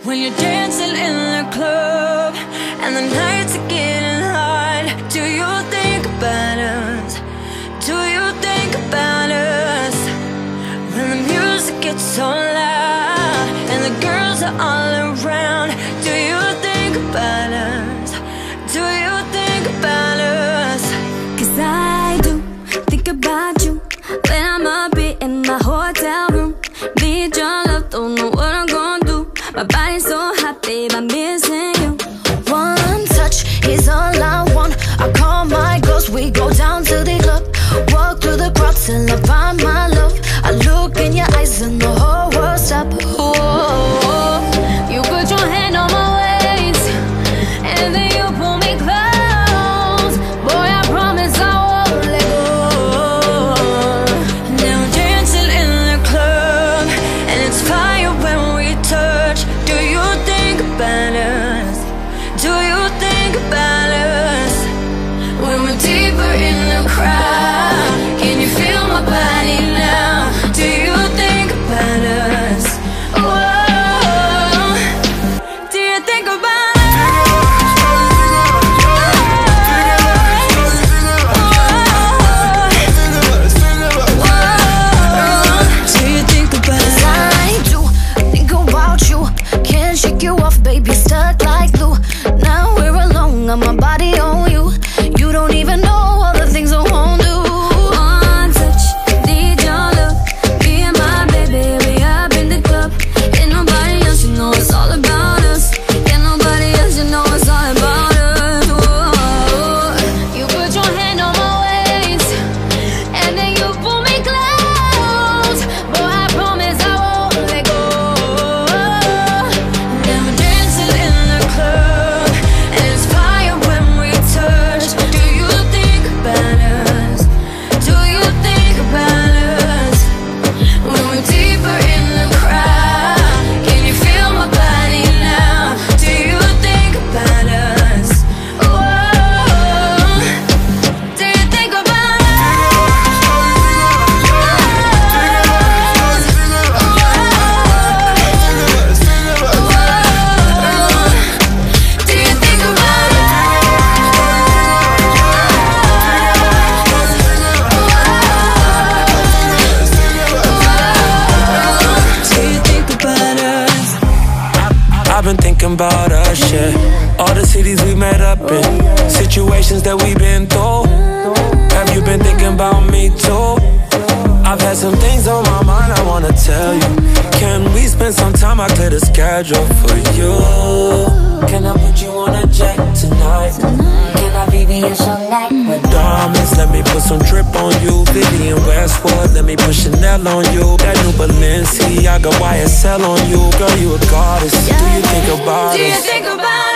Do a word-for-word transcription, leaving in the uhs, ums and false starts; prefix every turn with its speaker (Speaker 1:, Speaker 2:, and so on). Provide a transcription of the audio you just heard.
Speaker 1: When you're dancing in the club and the nights are getting hot, do you think about us? Do you think about us? When the music gets so loud and the girls are all around, do you think about us? Do you think about us?
Speaker 2: Cause I do think about you when I'm up in my hotel room. Need your love, don't know what I'm gonna do. My body's so hot, babe, I'm missing you.
Speaker 3: One touch is all I want. I call my girls, we go down to the club. Walk through the crowd till I find my love. I look in your eyes and the whole world stop.
Speaker 2: Oh, you put your hand on my waist and then you pull me close. Boy, I promise I won't let go.
Speaker 1: Now we're dancing in the club and it's fire when we touch. Do you think about us? Do you think about us? When we're deeper in the crowd, can you feel my body now? Do you think about us? Whoa, do you think about us? Do you think about us?
Speaker 3: I do think about you. Can't shake you off, baby, stuck like glue. Now we're alone, got my body on you. You don't even know all the things I won't do.
Speaker 2: One touch, need your love. Me and my baby, we up in the club. Ain't nobody else, you know it's all about us. Ain't nobody else, you know it's all about us. Whoa. You put your hand on my waist and then you pull me close. Boy, I promise I won't let go.
Speaker 1: Now we're dancing in the club and it's fire when we touch. Do you think about us? Do you think about us? When we're deeper in the crowd, can you feel my body now? Do you think about us? Whoa, do you think about us? Do you think about us? Do you think about us?
Speaker 4: I've been thinking about us, yeah. All the cities we met up in, situations that we've been through. Have you been thinking about me too? I've had some things on my mind I wanna tell you. Can we spend some time? I clear the schedule for you. Can I put you on a jet tonight?
Speaker 3: Can I be your song like with
Speaker 4: Diamonds, let me put some drip on you. Vivian Westwood, let me put Chanel on you. That new Balenciaga Y S L on you. Girl, you a goddess. Do you think about
Speaker 1: Do you
Speaker 4: us?
Speaker 1: think about